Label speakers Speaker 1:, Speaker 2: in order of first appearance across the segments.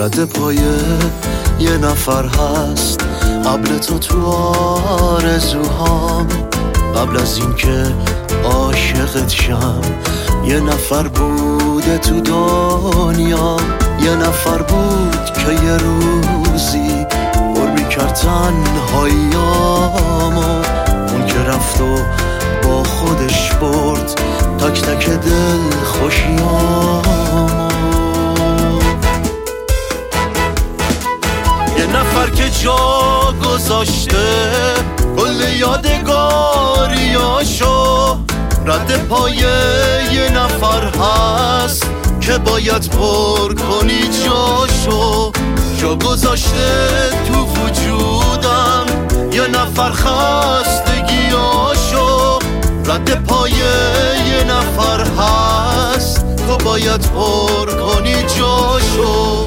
Speaker 1: رد پای یه نفر هست قبل تو آرزوهام. قبل از این که عاشقت شم یه نفر بوده تو دنیا. یه نفر بود که یه روزی پر میکرد تنهاییامو. اون که رفت و با خودش برد تک تک دل خوشیامو. یه نفر که جا گذاشته کل یادگاریاشو. رد پای یه نفر هست که باید پر کنی جاشو. جا گذاشته تو وجودم یه نفر خستگیاشو. رد پای یه نفر هست تو باید پر کنی جاشو.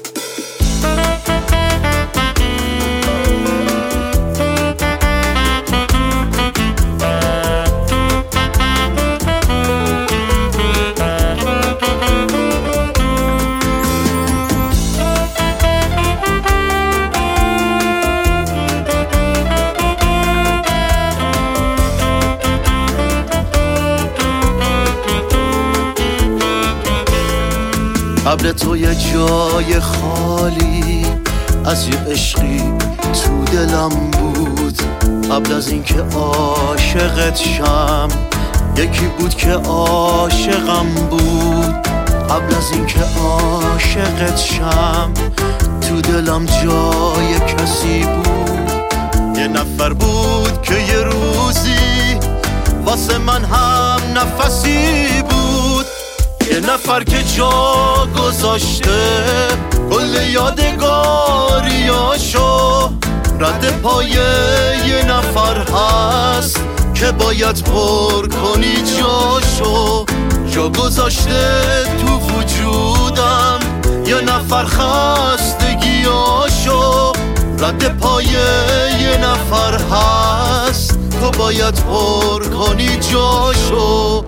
Speaker 1: قبل تو یه جای خالی از یه عشقی تو دلم بود. قبل از این که عاشقت شم یکی بود که عاشقم بود. قبل از این که عاشقت شم تو دلم جای کسی بود. یه نفر بود که یه روزی واسه من هم نفسی بود. یه نفر که جا گذاشته کل یادگاریاشو. رد پای یه نفر هست که باید پر کنی جاشو. جا گذاشته تو وجودم یه نفر خستگیاشو. رد پای یه نفر هست تو باید پر کنی جاشو.